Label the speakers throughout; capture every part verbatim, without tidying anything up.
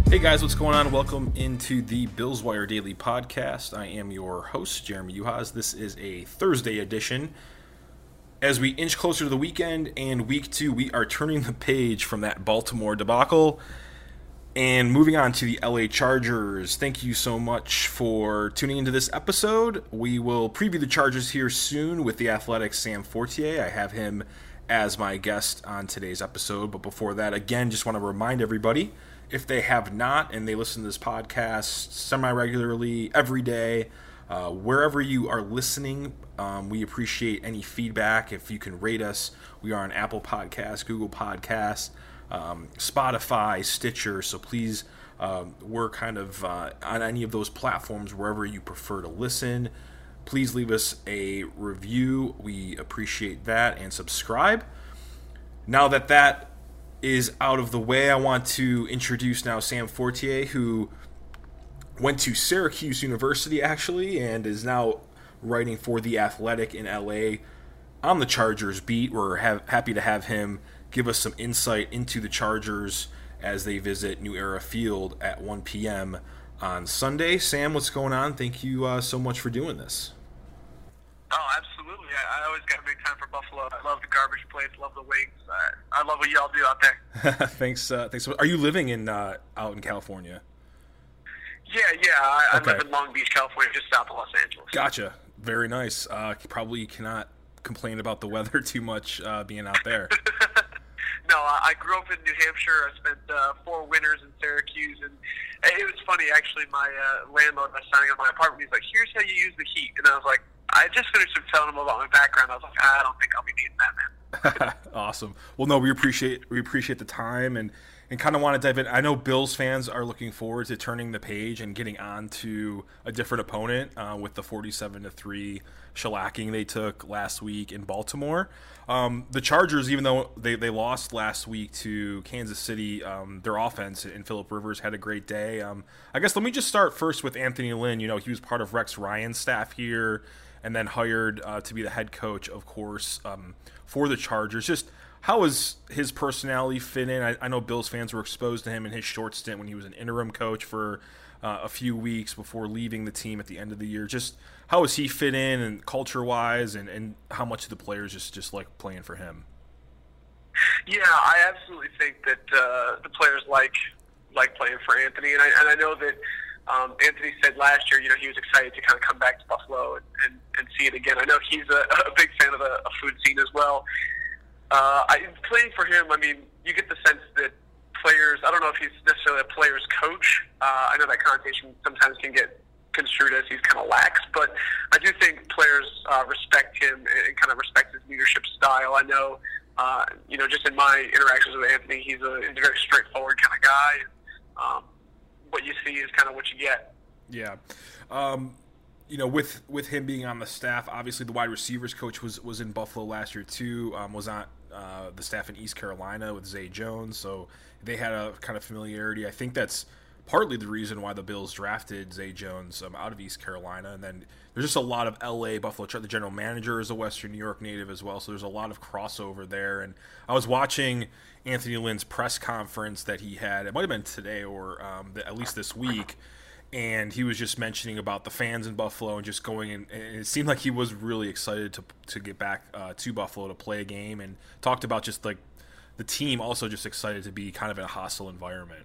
Speaker 1: Hey guys, what's going on? Welcome into the Bills Wire Daily Podcast. I am your host, Jeremy Uhas. This is a Thursday edition. As we inch closer to the weekend and week two, we are turning the page from that Baltimore debacle and moving on to the L A Chargers. Thank you so much for tuning into this episode. We will preview the Chargers here soon with the Athletic's Sam Fortier. I have him as my guest on today's episode. But before that, again, just want to remind everybody, if they have not and they listen to this podcast semi-regularly, every day, uh, wherever you are listening, um, we appreciate any feedback. If you can rate us, we are on Apple Podcasts, Google Podcasts, um, Spotify, Stitcher. So please, um, we're kind of uh, on any of those platforms, wherever you prefer to listen. Please leave us a review. We appreciate that, and subscribe. Now that that is out of the way, I want to introduce now Sam Fortier, who went to Syracuse University, actually, and is now writing for The Athletic in L A on the Chargers beat. We're ha- happy to have him give us some insight into the Chargers as they visit New Era Field at one p.m. on Sunday. Sam, what's going on? Thank you uh, so much for doing this.
Speaker 2: Oh, absolutely. I, I always got a big time for Buffalo. I love the garbage plates, love the wings. I, I love what y'all do out there.
Speaker 1: thanks. Uh, thanks. Are you living in uh, out in California?
Speaker 2: Yeah, yeah. I,
Speaker 1: okay.
Speaker 2: I live in Long Beach, California, just south of Los Angeles.
Speaker 1: Gotcha. Very nice. Uh, probably cannot complain about the weather too much uh, being out there.
Speaker 2: No, I grew up in New Hampshire. I spent uh, four winters in Syracuse, and it was funny, actually. My uh, landlord was signing up my apartment. He's like, here's how you use the heat. And I was like, I just finished telling him about my background. I was like, I don't think I'll be needing that, man.
Speaker 1: Awesome. Well, no, we appreciate we appreciate the time and, and kind of want to dive in. I know Bills fans are looking forward to turning the page and getting on to a different opponent uh, with the forty-seven to three shellacking they took last week in Baltimore. Um, the Chargers, even though they, they lost last week to Kansas City, um, their offense and Phillip Rivers had a great day. Um, I guess let me just start first with Anthony Lynn. You know, he was part of Rex Ryan's staff here, and then hired uh, to be the head coach, of course, um, for the Chargers. Just how has his personality fit in? I, I know Bills fans were exposed to him in his short stint when he was an interim coach for uh, a few weeks before leaving the team at the end of the year. Just how has he fit in, and culture-wise, and, and how much of the players just, just like playing for him?
Speaker 2: Yeah, I absolutely think that uh, the players like like playing for Anthony, and I, and I know that Um, Anthony said last year, you know, he was excited to kind of come back to Buffalo and, and, and see it again. I know he's a, a big fan of the a food scene as well. Uh, I, playing for him, I mean, you get the sense that players, I don't know if he's necessarily a player's coach. Uh, I know that connotation sometimes can get construed as he's kind of lax, but I do think players uh, respect him and kind of respect his leadership style. I know, uh, you know, just in my interactions with Anthony, he's a, he's a very straightforward kind of guy. Um, what you see is kind of what you get.
Speaker 1: Yeah. Um, you know, with with him being on the staff, obviously the wide receivers coach was, was in Buffalo last year too, um, was on uh, the staff in East Carolina with Zay Jones, so they had a kind of familiarity. I think that's partly the reason why the Bills drafted Zay Jones um, out of East Carolina. And then there's just a lot of L A, Buffalo. The general manager is a Western New York native as well, so there's a lot of crossover there. And I was watching Anthony Lynn's press conference that he had. It might have been today or um, the, at least this week. And he was just mentioning about the fans in Buffalo and just going in. And it seemed like he was really excited to to get back uh, to Buffalo to play a game, and talked about just like the team also just excited to be kind of in a hostile environment.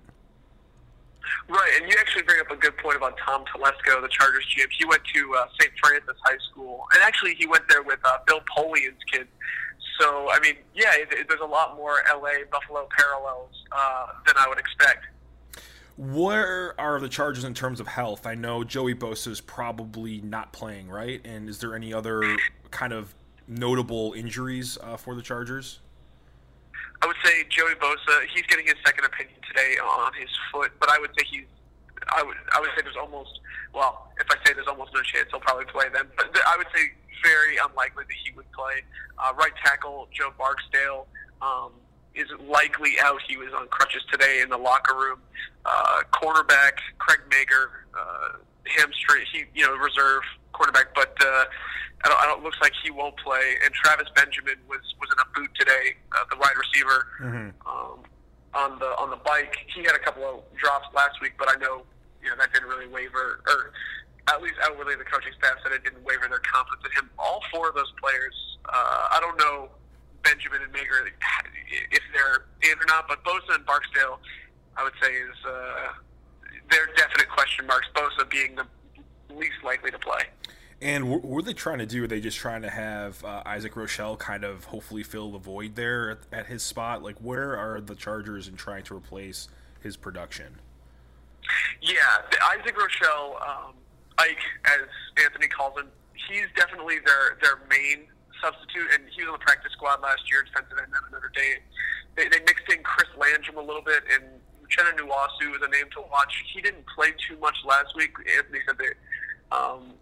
Speaker 2: Right, and you actually bring up a good point about Tom Telesco, the Chargers G M. He went to uh, Saint Francis High School, and actually he went there with uh, Bill Polian's kids. So, I mean, yeah, it, it, there's a lot more L A Buffalo parallels uh, than I would expect.
Speaker 1: Where are the Chargers in terms of health? I know Joey Bosa is probably not playing, right? And is there any other kind of notable injuries uh, for the Chargers?
Speaker 2: I would say Joey Bosa, he's getting his second opinion today on his foot, but I would say he's, I would I would say there's almost, well, if I say there's almost no chance he'll probably play then, but I would say very unlikely that he would play. Uh, right tackle, Joe Barksdale, um, is likely out. He was on crutches today in the locker room. Uh, cornerback, Craig Mager, uh, hamstring, he, you know, reserve cornerback, but uh, I don't, I don't, looks like he won't play. And Travis Benjamin was, was in a boot today, uh, the wide receiver.
Speaker 1: Mm-hmm.
Speaker 2: Um, on the on the bike. He had a couple of drops last week, but I know you know that didn't really waver, or at least outwardly the coaching staff said it didn't waver their confidence in him. All four of those players, uh, I don't know Benjamin and Mager if they're in or not, but Bosa and Barksdale, I would say, is uh, they're definite question marks. Bosa being the least likely to play.
Speaker 1: And what were they trying to do? Are they just trying to have uh, Isaac Rochelle kind of hopefully fill the void there at, at his spot? Like, where are the Chargers in trying to replace his production?
Speaker 2: Yeah, the Isaac Rochelle, um, Ike, as Anthony calls him, he's definitely their their main substitute, and he was on the practice squad last year, defensive end at Notre Dame. They, they mixed in Chris Landrum a little bit, and Uchenna Nwasu is a name to watch. He didn't play too much last week. Anthony said they, um,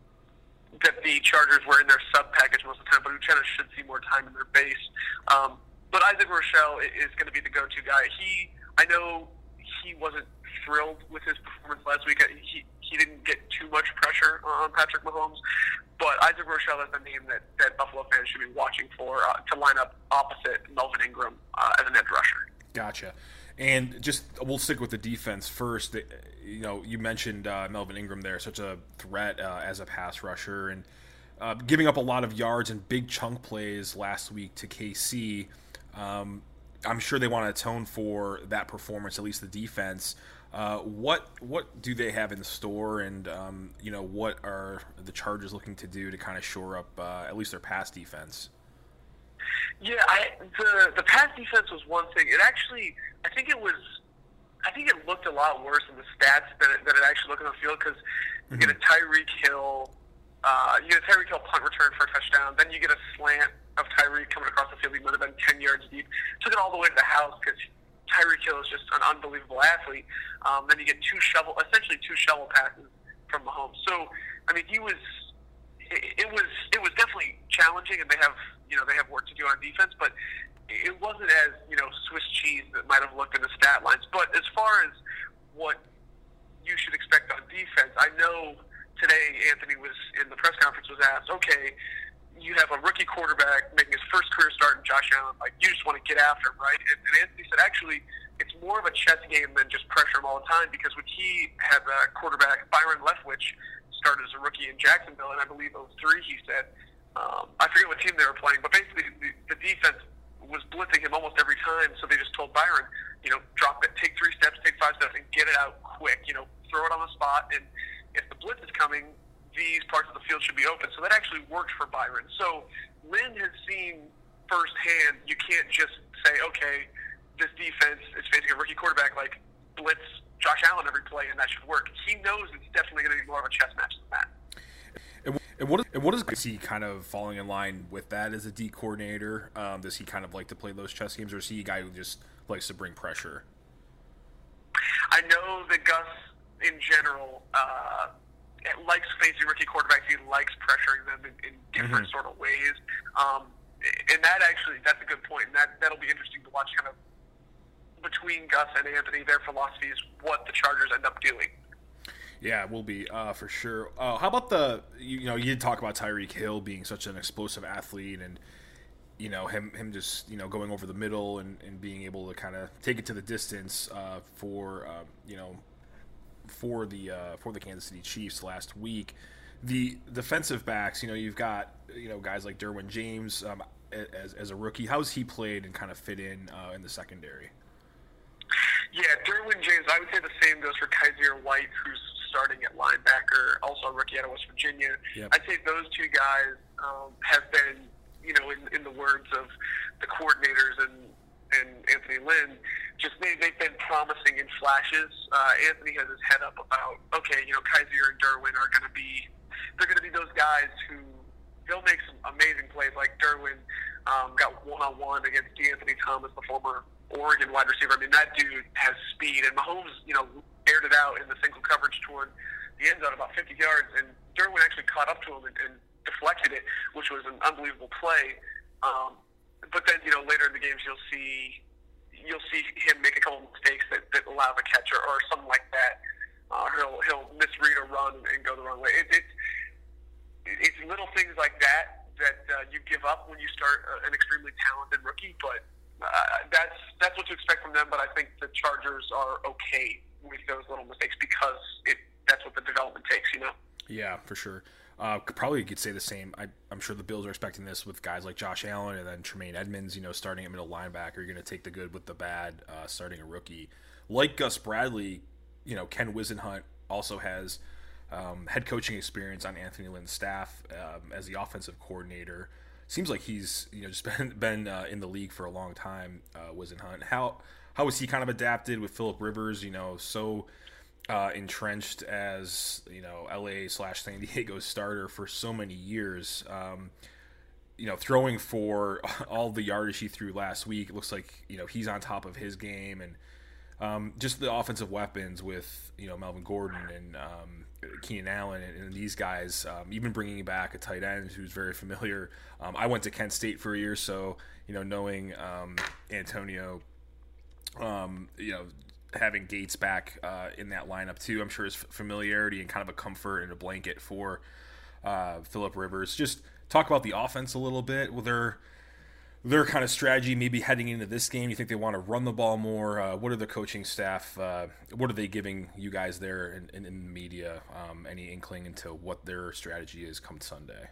Speaker 2: that the Chargers were in their sub package most of the time, but Uchenna should see more time in their base. Um, but Isaac Rochelle is going to be the go-to guy. He, I know he wasn't thrilled with his performance last week. He he didn't get too much pressure on Patrick Mahomes, but Isaac Rochelle is the name that, that Buffalo fans should be watching for uh, to line up opposite Melvin Ingram uh, as an edge rusher.
Speaker 1: Gotcha. And just we'll stick with the defense first. You know, you mentioned uh, Melvin Ingram there, such a threat uh, as a pass rusher, and uh, giving up a lot of yards and big chunk plays last week to K C. Um, I'm sure they want to atone for that performance, at least the defense. Uh, what what do they have in store, and um, you know, what are the Chargers looking to do to kind of shore up uh, at least their pass defense?
Speaker 2: Yeah, I, the the pass defense was one thing. It actually, I think it was, I think it looked a lot worse in the stats than it, than it actually looked on the field, because you get a Tyreek Hill, uh, you get a Tyreek Hill punt return for a touchdown, then you get a slant of Tyreek coming across the field. He might have been ten yards deep. Took it all the way to the house because Tyreek Hill is just an unbelievable athlete. Um, then you get two shovel, essentially two shovel passes from Mahomes. So, I mean, he was, it, it was, it was definitely challenging, and they have, you know, they have work to do on defense, but it wasn't as, you know, Swiss cheese that might have looked in the stat lines. But as far as what you should expect on defense, I know today Anthony was in the press conference was asked, okay, you have a rookie quarterback making his first career start in Josh Allen. Like, you just want to get after him, right? And, and Anthony said, actually, it's more of a chess game than just pressure him all the time, because when he had a quarterback, Byron Leftwich, started as a rookie in Jacksonville, and I believe it was three, he said. Um, I forget what team they were playing, but basically the, the defense was blitzing him almost every time, so they just told Byron, you know, drop it, take three steps, take five steps, and get it out quick. You know, throw it on the spot, and if the blitz is coming, these parts of the field should be open. So that actually worked for Byron. So Lynn has seen firsthand, you can't just say, okay, this defense is facing a rookie quarterback, like blitz Josh Allen every play, and that should work. He knows it's definitely going to be more of a chess match than that.
Speaker 1: And what, and what is he kind of falling in line with that as a D coordinator? Um, does he kind of like to play those chess games, or is he a guy who just likes to bring pressure?
Speaker 2: I know that Gus, in general, uh, likes facing rookie quarterbacks. He likes pressuring them in, in different mm-hmm. sort of ways. Um, and that actually, that's a good point. And that, that'll be interesting to watch kind of between Gus and Anthony, their philosophies, what the Chargers end up doing.
Speaker 1: Yeah, it will be, uh, for sure. Uh, how about the, you, you know, you did talk about Tyreek Hill being such an explosive athlete, and, you know, him him just, you know, going over the middle and, and being able to kind of take it to the distance uh, for, uh, you know, for the uh, for the Kansas City Chiefs last week. The defensive backs, you know, you've got, you know, guys like Derwin James um, as, as a rookie. How's he played and kind of fit in uh, in the secondary?
Speaker 2: Yeah, Derwin James, I would say the same goes for Kaiser White, who's starting at linebacker, also a rookie out of West Virginia. Yep. I'd say those two guys um, have been, you know, in, in the words of the coordinators and, and Anthony Lynn, just they, they've been promising in flashes. Uh, Anthony has his head up about, okay, you know, Kaiser and Derwin are going to be, they're going to be those guys who, they'll make some amazing plays. Like Derwin um, got one-on-one against DeAnthony Thomas, the former Oregon wide receiver. I mean, that dude has speed, and Mahomes, you know, aired it out in the single coverage toward the end zone about fifty yards, and Derwin actually caught up to him and, and deflected it, which was an unbelievable play. Um, but then, you know, later in the games, you'll see you'll see him make a couple of mistakes that, that allow the catch or, or something like that. Uh, he'll he'll misread a run and go the wrong way. It, it's it's little things like that that uh, you give up when you start uh, an extremely talented rookie, but uh, that's that's what to expect from them. But I think the Chargers are okay with those little mistakes because it that's what the development takes, you know.
Speaker 1: Yeah, for sure. Uh, probably could say the same. I, I'm sure the Bills are expecting this with guys like Josh Allen and then Tremaine Edmonds, you know, starting at middle linebacker. You're going to take the good with the bad, uh, starting a rookie. Like Gus Bradley, you know, Ken Wisenhunt also has um, head coaching experience on Anthony Lynn's staff um, as the offensive coordinator. Seems like he's, you know, just been been uh, in the league for a long time, uh, Wisenhunt. How, how was he kind of adapted with Phillip Rivers, you know, so Uh, entrenched as, you know, L A slash San Diego starter for so many years, um, you know, throwing for all the yardage he threw last week. It looks like, you know, he's on top of his game, and um, just the offensive weapons with, you know, Melvin Gordon and um, Keenan Allen and, and these guys, um, even bringing back a tight end who's very familiar. Um, I went to Kent State for a year, so, you know, knowing um, Antonio, um, you know, having Gates back uh, in that lineup too, I'm sure his familiarity and kind of a comfort and a blanket for uh, Phillip Rivers. Just talk about the offense a little bit. With their their kind of strategy, maybe heading into this game, you think they want to run the ball more? Uh, what are the coaching staff? Uh, what are they giving you guys there in, in, in the media? Um, any inkling into what their strategy is come Sunday?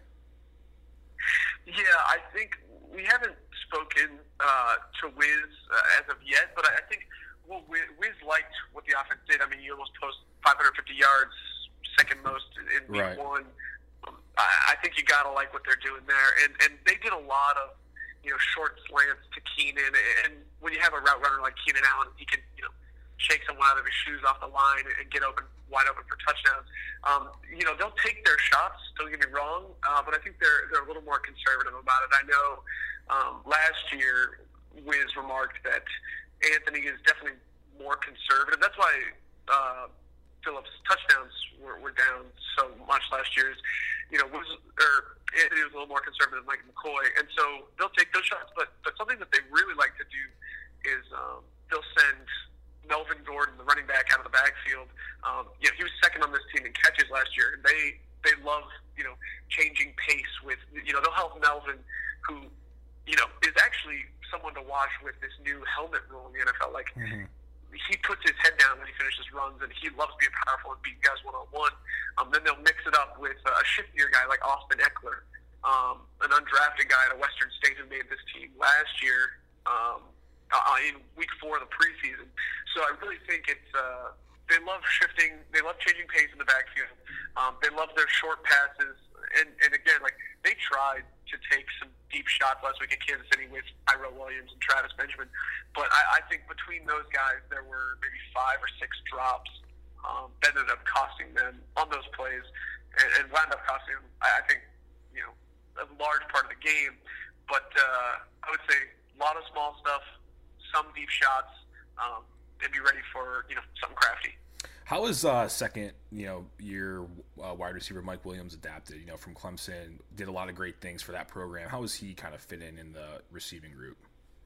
Speaker 2: Yeah, I think we haven't spoken uh, to Wiz uh, as of yet, but I, I think. Well, Wiz liked what the offense did. I mean, you almost post five hundred fifty yards, second most in week
Speaker 1: right.
Speaker 2: one. Um, I, I think you gotta like what they're doing there, and and they did a lot of, you know, short slants to Keenan. And when you have a route runner like Keenan Allen, he can, you know, shake someone out of his shoes off the line and get open, wide open for touchdowns. Um, you know, they'll take their shots. Don't get me wrong, uh, but I think they're they're a little more conservative about it. I know um, last year Wiz remarked that Anthony is definitely more conservative. That's why uh, Phillips' touchdowns were, were down so much last year. Is, you know, was or Anthony was a little more conservative than Mike McCoy, and so they'll take those shots. But but something that they really like to do is um, they'll send Melvin Gordon, the running back, out of the backfield. Um, you know, he was second on this team in catches last year, and they they love, you know, changing pace with, you know, they'll help Melvin, who, you know, is actually someone to watch with this new helmet rule in the N F L. Like, mm-hmm. he puts his head down when he finishes runs, and he loves being powerful and beating guys one-on-one. Um, then they'll mix it up with uh, a shiftier guy like Austin Eckler, um, an undrafted guy at a Western State who made this team last year um, uh, in week four of the preseason. So I really think it's uh, they love shifting. They love changing pace in the backfield. Um, they love their short passes. And, and again, like, they tried to take some deep shots last week at Kansas City with Tyrell Williams and Travis Benjamin. But I, I think between those guys, there were maybe five or six drops um, that ended up costing them on those plays, and, and wound up costing them, I, I think, you know, a large part of the game. But uh, I would say a lot of small stuff, some deep shots, um, and be ready for, you know, something crafty.
Speaker 1: How is uh, second, you know, year uh, wide receiver Mike Williams adapted? You know, from Clemson, did a lot of great things for that program. How does he kind of fit in in the receiving group?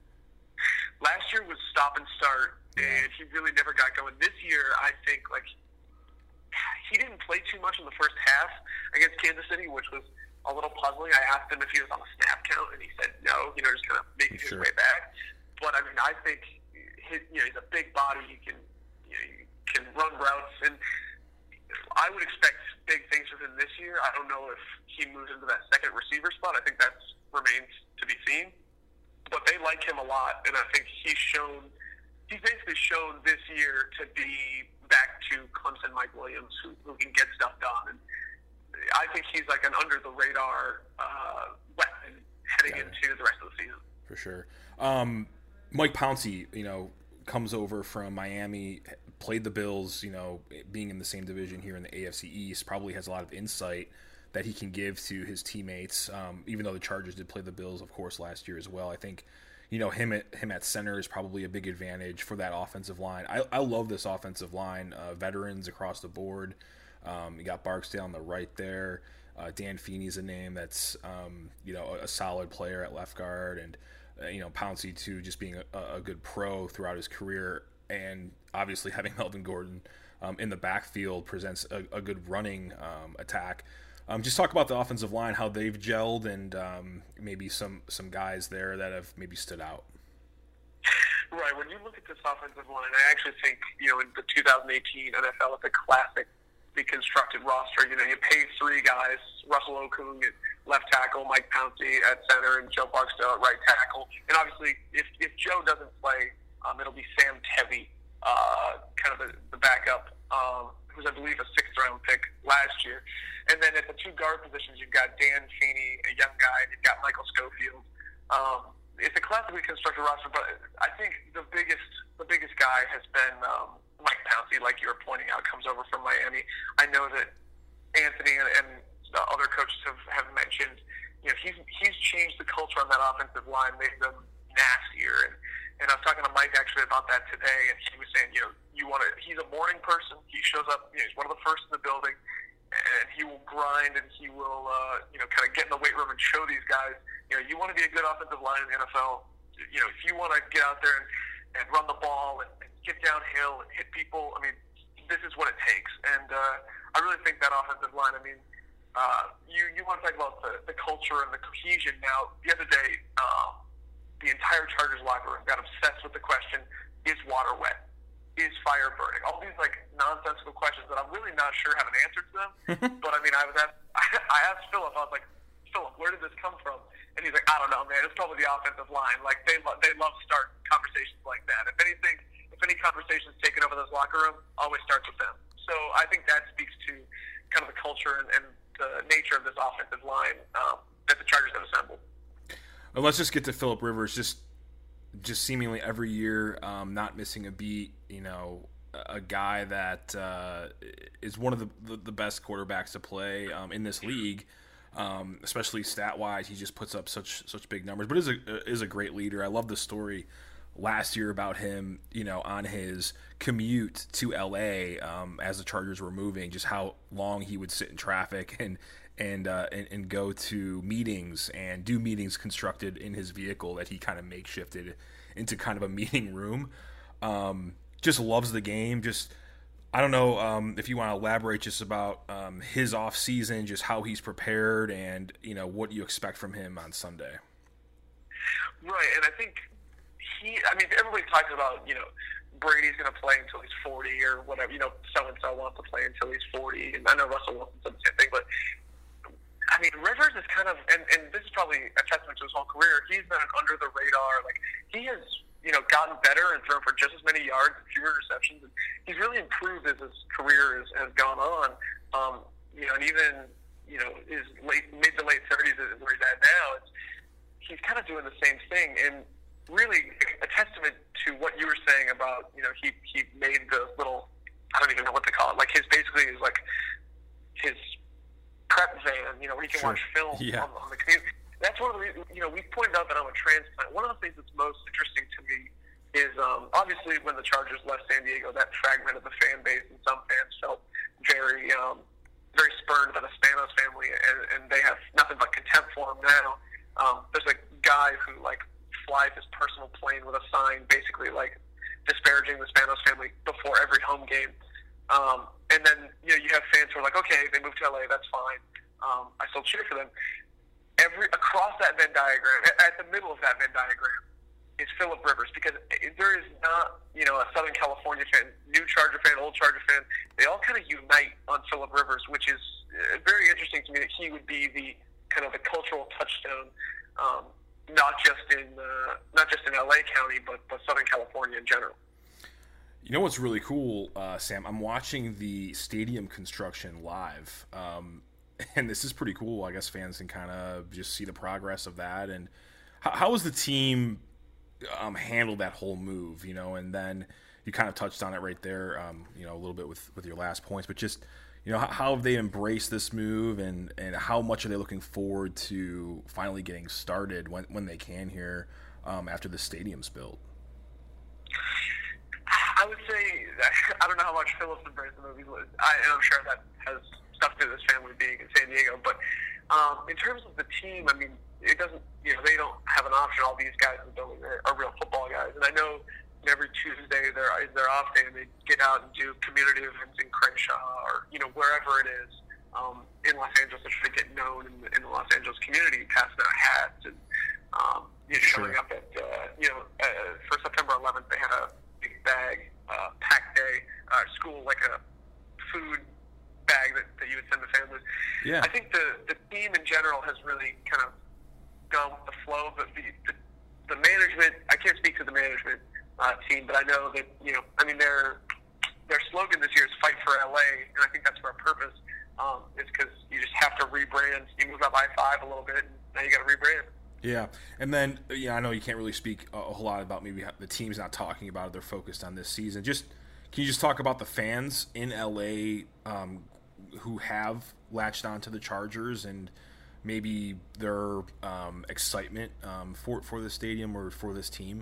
Speaker 2: Last year was stop and start, and he really never got going. This year, I think, like, he didn't play too much in the first half against Kansas City, which was a little puzzling. I asked him if he was on a snap count, and he said no. You know, just kind of making
Speaker 1: sure.
Speaker 2: his way back. But I mean, I think his, you know, he's a big body. He can, you know, he can run routes, and I would expect big things from him this year. I don't know if he moves into that second receiver spot. I think that remains to be seen. But they like him a lot, and I think he's shown, he's basically shown this year to be back to Clemson Mike Williams, who, who can get stuff done. And I think he's like an under-the-radar uh, weapon heading yeah. into the rest of the season.
Speaker 1: For sure. Um, Mike Pouncey, you know, comes over from Miami, played the Bills, you know, being in the same division here in the A F C East, probably has a lot of insight that he can give to his teammates, um, even though the Chargers did play the Bills, of course, last year as well. I think, you know, him at him at center is probably a big advantage for that offensive line. I, I love this offensive line, uh, veterans across the board. Um, you got Barksdale on the right there. Uh, Dan Feeney's a name that's, um, you know, a, a solid player at left guard, and, uh, you know, Pouncey, too, just being a, a good pro throughout his career. And obviously having Melvin Gordon um, in the backfield presents a, a good running um, attack. Um, just talk about the offensive line, how they've gelled, and um, maybe some, some guys there that have maybe stood out.
Speaker 2: Right. When you look at this offensive line, I actually think, you know, in the two thousand eighteen N F L, it's a classic constructed roster. You know, you pay three guys, Russell Okung at left tackle, Mike Pouncey at center, and Joe Barksdale at right tackle. And obviously, if, if Joe doesn't play, um, it'll be Sam Tevy, uh, kind of the, the backup, um, who's, I believe, a sixth-round pick last year. And then at the two guard positions, you've got Dan Feeney, a young guy, and you've got Michael Schofield. Um, it's a classically constructed roster, but I think the biggest the biggest guy has been um, Mike Pouncey, like you were pointing out, comes over from Miami. I know that Anthony and, and the other coaches have, have mentioned, you know, he's he's changed the culture on that offensive line, made them nastier. And, and I was talking to Mike actually about that today, and he was saying, you know, you want to. He's a morning person. He shows up. You know, he's one of the first in the building, and he will grind and he will, uh, you know, kind of get in the weight room and show these guys, you know, you want to be a good offensive line in the N F L. You know, if you want to get out there and, and run the ball and, and get downhill and hit people, I mean, this is what it takes. And uh, I really think that offensive line, I mean, uh, you, you want to talk about the, the culture and the cohesion. Now, the other day, um, the entire Chargers locker room got obsessed with the question, is water wet? Is fire burning? All these, like, nonsensical questions that I'm really not sure have an answer to them. But, I mean, I was asked, I asked Philip, I was like, Philip, where did this come from? And he's like, I don't know, man. It's probably the offensive line. Like, they, lo- they love starting conversations like that. If anything, if any conversation's taken over this locker room, always starts with them. So I think that speaks to kind of the culture and, and the nature of this offensive line um, that the Chargers have assembled.
Speaker 1: Well, let's just get to Philip Rivers. Just just seemingly every year, um, not missing a beat. You know, a guy that uh, is one of the, the, the best quarterbacks to play um, in this league, um, especially stat wise. He just puts up such such big numbers, but is a is a great leader. I love the story last year about him, you know, on his commute to L A um, as the Chargers were moving, just how long he would sit in traffic and and, uh, and and go to meetings and do meetings constructed in his vehicle that he kind of makeshifted into kind of a meeting room. Um, just loves the game. Just I don't know um, if you want to elaborate just about um, his off season, just how he's prepared, and you know what you expect from him on Sunday.
Speaker 2: Right, and I think. He, I mean, everybody talks about, you know, Brady's going to play until he's forty or whatever. You know, so-and-so wants to play until he's forty. And I know Russell Wilson said the same thing. But, I mean, Rivers is kind of, and, and this is probably a testament to his whole career, he's been an under-the-radar. Like, he has, you know, gotten better and thrown for just as many yards and fewer receptions. And he's really improved as his career has, has gone on. Um, you know, and even, you know, his late, mid to late thirties is where he's at now. It's, he's kind of doing the same thing. And really a testament to what you were saying about, you know, he he made the little, I don't even know what to call it, like his basically is like his prep van, you know, where he can sure. watch film
Speaker 1: yeah.
Speaker 2: on, on the computer. That's one of the reasons, you know, we've pointed out that I'm a transplant. One of the things that's most interesting to me is um, obviously when the Chargers left San Diego, that fragmented the fan base, and some fans felt very, um, very spurned by the Spanos family, and, and they have nothing but contempt for him now. Um, there's a guy who, like, flies his personal plane with a sign basically like disparaging the Spanos family before every home game. Um, and then, you know, you have fans who are like, okay, they moved to L A, that's fine. Um, I still cheer for them. Every across that Venn diagram, at, at the middle of that Venn diagram, is Philip Rivers, because there is not, you know, a Southern California fan, new Charger fan, old Charger fan. They all kind of unite on Philip Rivers, which is very interesting to me that he would be the kind of the cultural touchstone, um, not just in uh, not just in L A County, but, but Southern California in general.
Speaker 1: You know what's really cool, uh, Sam? I'm watching the stadium construction live, um, and this is pretty cool. I guess fans can kind of just see the progress of that. And how, how has the team um, handled that whole move? You know, and then you kind of touched on it right there, um, you know, a little bit with, with your last points, but just, you know, how, how have they embraced this move, and, and how much are they looking forward to finally getting started when, when they can here um, after the stadium's built?
Speaker 2: I would say, I don't know how much Phillips embraced the movie, I, and I'm sure that has stuff to do with his family being in San Diego, but um, in terms of the team, I mean, it doesn't, you know, they don't have an option. All these guys in the building are, are real football guys, and I know every Tuesday there is their off day, and they get out and do community events in Crenshaw or, you know, wherever it is um, in Los Angeles to try to get known in the, in the Los Angeles community, passing out hats and, um, you know, showing up at, uh, you know, uh, for September eleventh, they had a big bag, uh, pack day, uh, school, like a food bag that, that you would send to families.
Speaker 1: Yeah.
Speaker 2: I think the, the team in general has really kind of gone with the flow, but the, the, the management, I can't speak to the management uh, team, but I know that, you know, I mean, their, their slogan this year is Fight for L A, and I think that's for a purpose. Um, it's because you just have to rebrand. You move up I five a little bit, and now you got to rebrand.
Speaker 1: Yeah, and then yeah, I know you can't really speak a whole lot about maybe the team's not talking about it. They're focused on this season. Just can you just talk about the fans in L A um, who have latched onto the Chargers and maybe their um, excitement um, for for the stadium or for this team?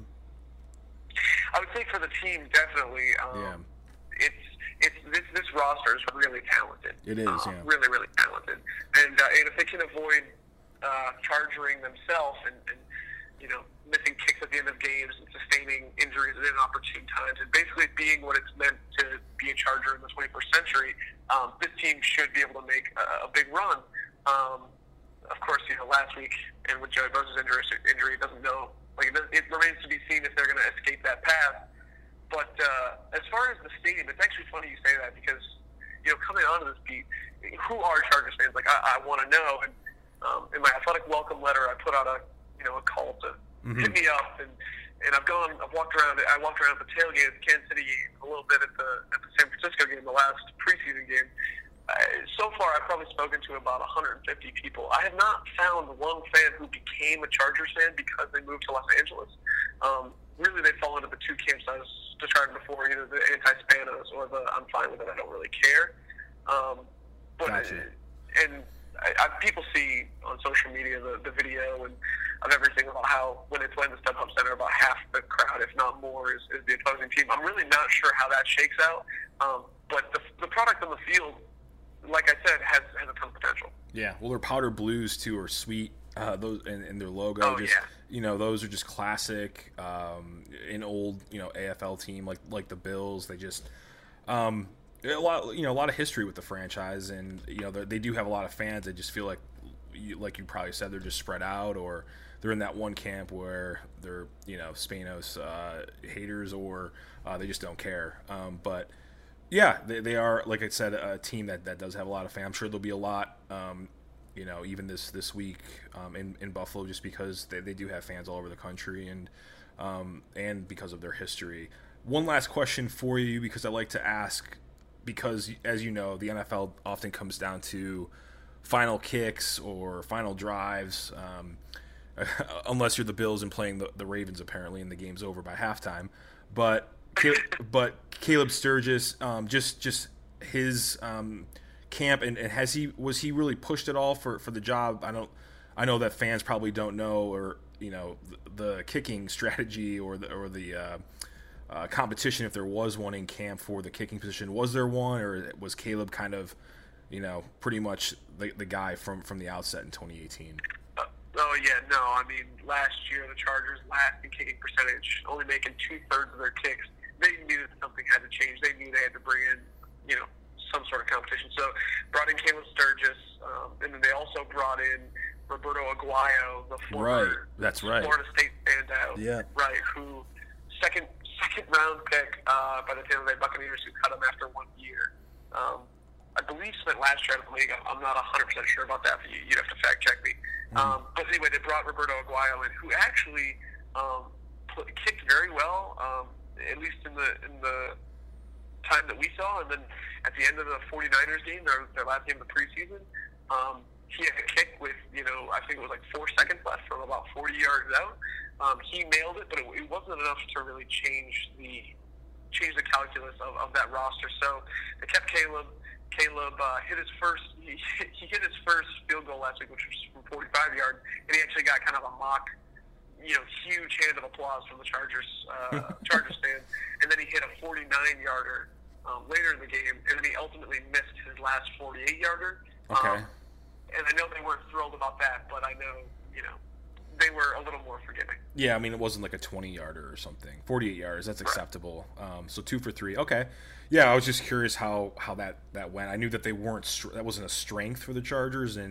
Speaker 2: I would say for the team, definitely. Um,
Speaker 1: yeah.
Speaker 2: It's it's this this roster is really talented.
Speaker 1: It is,
Speaker 2: um,
Speaker 1: yeah.
Speaker 2: Really, really talented. And uh, and if they can avoid uh, charging themselves and, and you know missing kicks at the end of games and sustaining injuries at inopportune times and basically being what it's meant to be a Charger in the twenty-first century, um, this team should be able to make a, a big run. Um, of course, you know last week and with Joey Bosa's injury, injury it doesn't know. Like it, it remains to be seen if they're going to escape that path. But uh, as far as the stadium, it's actually funny you say that because, you know, coming onto this beat, who are Chargers fans? Like, I, I want to know. And um, in my athletic welcome letter, I put out a, you know, a call to mm-hmm. hit me up. And, and I've gone, I've walked around, I walked around at the tailgate at the Kansas City game, a little bit at the, at the San Francisco game, the last preseason game. Uh, so far, I've probably spoken to about one hundred fifty people. I have not found one fan who became a Chargers fan because they moved to Los Angeles. Um, really, they fall into the two camps I was described before, either the anti-Spanos or the I'm fine with it, I don't really care. Um, but
Speaker 1: gotcha.
Speaker 2: I, and I, I, people see on social media the, the video and of everything about how when they play in the StubHub Center, about half the crowd, if not more, is, is the opposing team. I'm really not sure how that shakes out. Um, but the, the product on the field, like I said, has has a ton of potential.
Speaker 1: Yeah, well, their powder blues too are sweet. Uh, those and, and their logo,
Speaker 2: oh,
Speaker 1: just
Speaker 2: yeah.
Speaker 1: you know, those are just classic. Um, an old, you know, A F L team like like the Bills. They just um, a lot, you know, a lot of history with the franchise, and you know, they do have a lot of fans. They just feel like, like you probably said, they're just spread out, or they're in that one camp where they're, you know, Spanos uh, haters, or uh, they just don't care. Um, but yeah, they, they are, like I said, a team that, that does have a lot of fans. I'm sure there'll be a lot, um, you know, even this, this week um, in, in Buffalo, just because they, they do have fans all over the country and um, and because of their history. One last question for you, because I like to ask, because as you know, the N F L often comes down to final kicks or final drives, um, unless you're the Bills and playing the, the Ravens, apparently, and the game's over by halftime. But but Caleb Sturgis, um, just just his um, camp, and, and has he was he really pushed at all for, for the job? I don't I know that fans probably don't know, or you know, the, the kicking strategy or the or the uh, uh, competition, if there was one in camp for the kicking position. Was there one, or was Caleb kind of, you know, pretty much the, the guy from, from the outset in twenty eighteen?
Speaker 2: Oh, yeah, no. I mean, last year, the Chargers last in kicking percentage, only making two-thirds of their kicks. They knew that something had to change. They knew they had to bring in, you know, some sort of competition. So brought in Caleb Sturgis, um, and then they also brought in Roberto Aguayo, the former
Speaker 1: right. That's right.
Speaker 2: Florida State standout,
Speaker 1: yeah.
Speaker 2: right, who second second round pick uh, by the Tampa Bay Buccaneers, who cut him after one year. Um, I believe spent last year out of the league. I'm not one hundred percent sure about that, but you, you'd have to fact check me. Mm-hmm. Um, but anyway, they brought Roberto Aguayo in, who actually um, pl- kicked very well, um, at least in the in the time that we saw. And then at the end of the 49ers game, their, their last game of the preseason, um, he had a kick with, you know, I think it was like four seconds left from about forty yards out. Um, he nailed it, but it, it wasn't enough to really change the change the calculus of, of that roster. So they kept Caleb. Caleb uh, hit his first. He, he hit his first field goal last week, which was from forty-five yards, and he actually got kind of a mock, you know, huge hand of applause from the Chargers uh, Chargers fans. And then he hit a forty-nine yarder um, later in the game, and then he ultimately missed his last forty-eight yarder.
Speaker 1: Okay.
Speaker 2: Um, and I know they weren't thrilled about that, but I know, you know, they were a little more forgiving.
Speaker 1: Yeah, I mean, it wasn't like a twenty-yarder or something. forty-eight yards, that's acceptable. Um, so two for three. Okay. Yeah, I was just curious how, how that, that went. I knew that they weren't – that wasn't a strength for the Chargers, and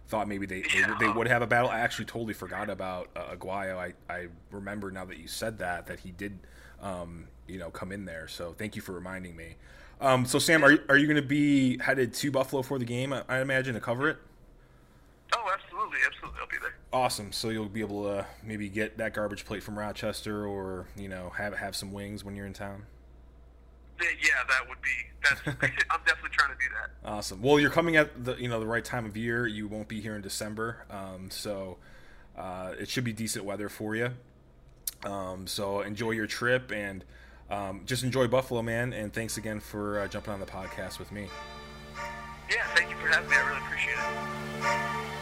Speaker 1: thought maybe they
Speaker 2: Yeah.
Speaker 1: they, they would have a battle. I actually totally forgot about uh, Aguayo. I, I remember now that you said that that he did um, you know come in there. So thank you for reminding me. Um, so Sam, are you, are you going to be headed to Buffalo for the game? I, I imagine to cover it.
Speaker 2: Oh, absolutely, absolutely. I'll be there.
Speaker 1: Awesome. So you'll be able to maybe get that garbage plate from Rochester, or you know have have some wings when you're in town.
Speaker 2: Yeah, that would be. That's. I'm definitely trying to do that.
Speaker 1: Awesome. Well, you're coming at the you know the right time of year. You won't be here in December, um, so uh, it should be decent weather for you. Um, so enjoy your trip and um, just enjoy Buffalo, man. And thanks again for uh, jumping on the podcast with me.
Speaker 2: Yeah, thank you for having me. I really appreciate it.